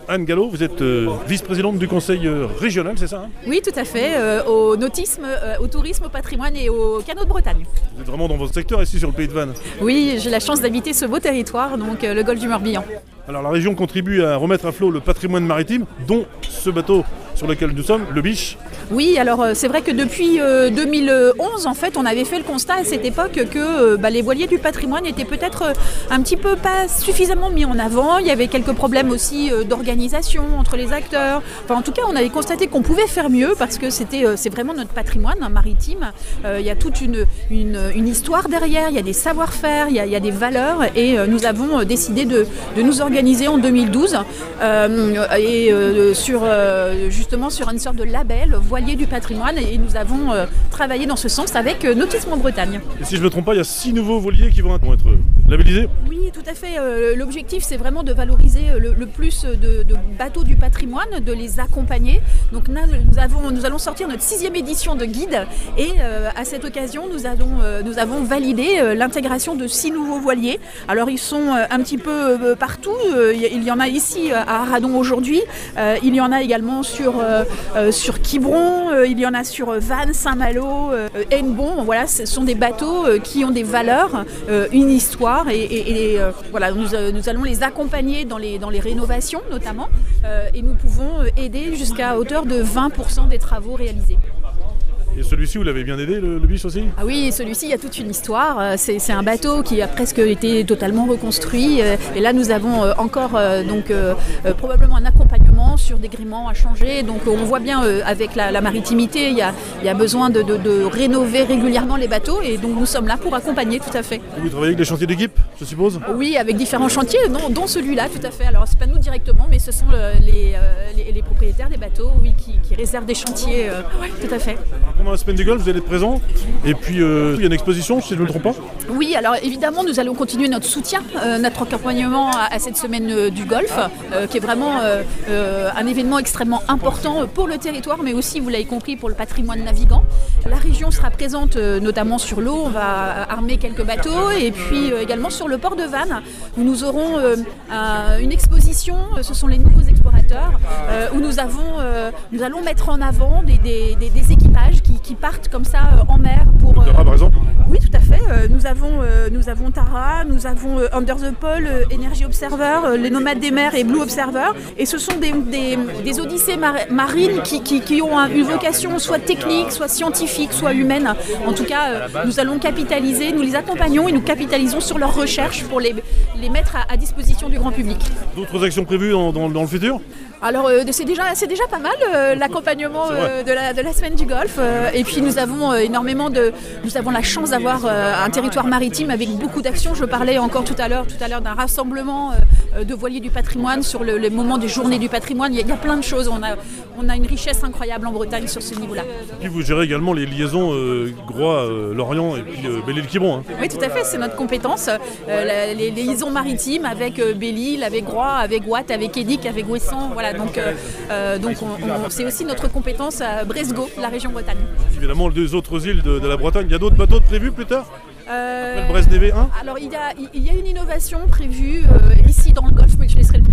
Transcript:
Anne Gallo, vous êtes vice-présidente du conseil régional, c'est ça Oui, tout à fait, au nautisme, au tourisme, au patrimoine et au canot de Bretagne. Vous êtes vraiment dans votre secteur ici sur le Pays de Vannes. Oui, j'ai la chance d'habiter ce beau territoire, donc le golfe du Morbihan. Alors la région contribue à remettre à flot le patrimoine maritime, dont ce bateau sur lequel nous sommes, le Biche. Oui, alors c'est vrai que depuis 2011, en fait, on avait fait le constat à cette époque que les voiliers du patrimoine étaient peut-être un petit peu pas suffisamment mis en avant. Il y avait quelques problèmes aussi d'organisation entre les acteurs. Enfin, en tout cas, on avait constaté qu'on pouvait faire mieux parce que c'est vraiment notre patrimoine maritime. Il y a toute une histoire derrière, il y a des savoir-faire, il y a des valeurs et nous avons décidé de nous organiser en 2012 justement sur une sorte de label voilier du patrimoine et nous avons travaillé dans ce sens avec Nautisme en Bretagne. Et si je ne me trompe pas, il y a 6 nouveaux voiliers qui vont être labellisés. Oui, tout à fait. L'objectif, c'est vraiment de valoriser le plus de bateaux du patrimoine, de les accompagner. Donc nous allons sortir notre 6e édition de guide et à cette occasion, nous avons validé l'intégration de 6 nouveaux voiliers. Alors ils sont un petit peu partout. Il y en a ici à Arradon aujourd'hui. Il y en a également sur Quiberon. Il y en a sur Vannes, Saint-Malo, Hennebont. Voilà, ce sont des bateaux qui ont des valeurs, une histoire et voilà, nous allons les accompagner dans les rénovations notamment et nous pouvons aider jusqu'à hauteur de 20% des travaux réalisés. Et celui-ci, vous l'avez bien aidé, le Biche aussi ? Ah oui, celui-ci, il y a toute une histoire. C'est un bateau qui a presque été totalement reconstruit. Et là, nous avons encore probablement un accompagnement sur des gréements à changer. Donc on voit bien avec la maritimité, il y a besoin de rénover régulièrement les bateaux. Et donc nous sommes là pour accompagner, tout à fait. Et vous travaillez avec des chantiers d'équipe, je suppose ? Oui, avec différents chantiers, dont celui-là, tout à fait. Alors c'est pas nous directement, mais ce sont les propriétaires des bateaux qui réservent des chantiers. Oui, tout à fait. Pendant la semaine du Golfe, vous allez être présent. Et puis, il y a une exposition, si je ne me trompe pas. Oui, alors évidemment, nous allons continuer notre soutien, notre accompagnement à cette semaine du Golfe, qui est vraiment un événement extrêmement important pour le territoire, mais aussi, vous l'avez compris, pour le patrimoine navigant. La région sera présente notamment sur l'eau, on va armer quelques bateaux, et puis également sur le port de Vannes, où nous aurons une exposition, ce sont les nouveaux explorateurs, où nous allons mettre en avant des équipages qui partent comme ça en mer pour... Tara, par exemple ? Oui, tout à fait. Nous avons Tara, nous avons Under the Pole, Energy Observer, les Nomades des mers et Blue Observer. Et ce sont des odyssées marines qui ont une vocation soit technique, soit scientifique, soit humaine. En tout cas, nous allons capitaliser, nous les accompagnons et nous capitalisons sur leurs recherches pour les mettre à disposition du grand public. D'autres actions prévues dans le futur ? Alors c'est déjà pas mal l'accompagnement de la semaine du Golfe et puis nous avons la chance d'avoir un territoire maritime avec beaucoup d'actions. Je parlais encore tout à l'heure d'un rassemblement de voiliers du patrimoine sur le moment des journées du patrimoine. Il y a plein de choses. On a une richesse incroyable en Bretagne sur ce niveau-là. Et puis vous gérez également les liaisons Groix, Lorient et puis Belle-Île-Quiberon. Oui, tout à fait, c'est notre compétence. Les liaisons maritimes avec Belle-Île, avec Groix, avec Ouat, avec Édic, avec Ouessant. Voilà, donc c'est aussi notre compétence à Bresgo, la région Bretagne. Évidemment, les 2 autres îles de la Bretagne. Il y a d'autres bateaux prévus plus tard ? Le Brest DV1 ? Alors il y a une innovation prévue ici dans le Golfe, mais je laisserai le